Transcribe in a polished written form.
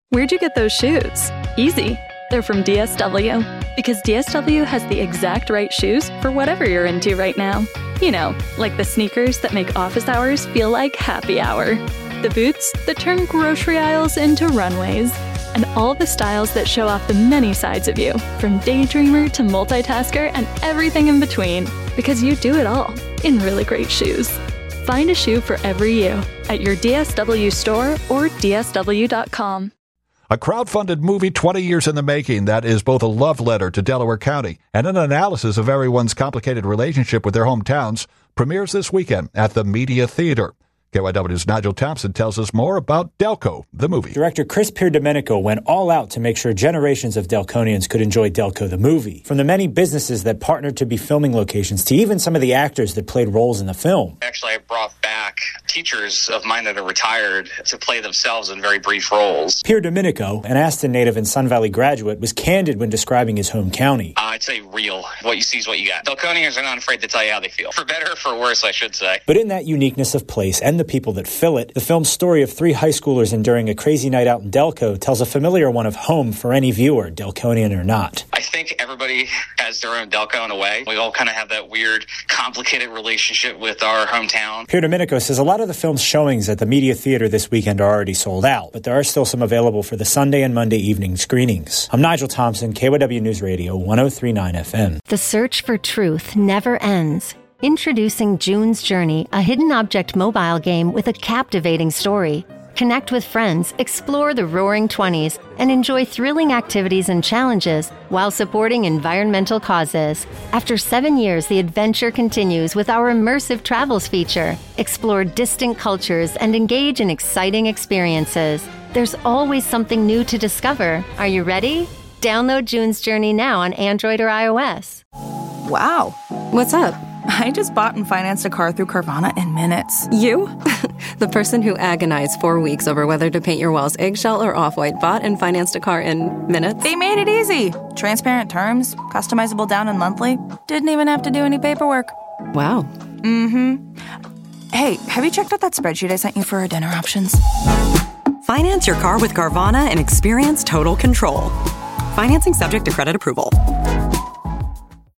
Where'd you get those shoes? Easy. They're from DSW. Because DSW has the exact right shoes for whatever you're into right now. You know, like the sneakers that make office hours feel like happy hour. The boots that turn grocery aisles into runways. And all the styles that show off the many sides of you, from daydreamer to multitasker and everything in between. Because you do it all in really great shoes. Find a shoe for every you at your DSW store or DSW.com. A crowd-funded movie 20 years in the making that is both a love letter to Delaware County and an analysis of everyone's complicated relationship with their hometowns premieres this weekend at the Media Theater. KYW's Nigel Thompson tells us more about Delco, the movie. Director Chris Pierdomenico went all out to make sure generations of Delconians could enjoy Delco, the movie. From the many businesses that partnered to be filming locations to even some of the actors that played roles in the film. Actually, I brought back teachers of mine that are retired to play themselves in very brief roles. Pierdomenico, an Aston native and Sun Valley graduate, was candid when describing his home county. I'd say real. What you see is what you got. Delconians are not afraid to tell you how they feel. For better or for worse, I should say. But in that uniqueness of place and the people that fill it, the film's story of three high schoolers enduring a crazy night out in Delco tells a familiar one of home for any viewer, Delconian or not. I think everybody has their own Delco in a way. We all kind of have that weird, complicated relationship with our hometown. Pierdomenico says a lot of the film's showings at the Media Theater this weekend are already sold out, but there are still some available for the Sunday and Monday evening screenings. I'm Nigel Thompson, KYW News Radio, 103.9 FM. The search for truth never ends. Introducing June's Journey, a hidden object mobile game with a captivating story. Connect with friends, explore the Roaring 20s, and enjoy thrilling activities and challenges while supporting environmental causes. After 7 years, the adventure continues with our immersive travels feature. Explore distant cultures and engage in exciting experiences. There's always something new to discover. Are you ready? Download June's Journey now on Android or iOS. Wow. What's up? I just bought and financed a car through Carvana in minutes. You? The person who agonized 4 weeks over whether to paint your walls eggshell or off-white bought and financed a car in minutes? They made it easy. Transparent terms, customizable down and monthly. Didn't even have to do any paperwork. Wow. Mm-hmm. Hey, have you checked out that spreadsheet I sent you for our dinner options? Finance your car with Carvana and experience total control. Financing subject to credit approval.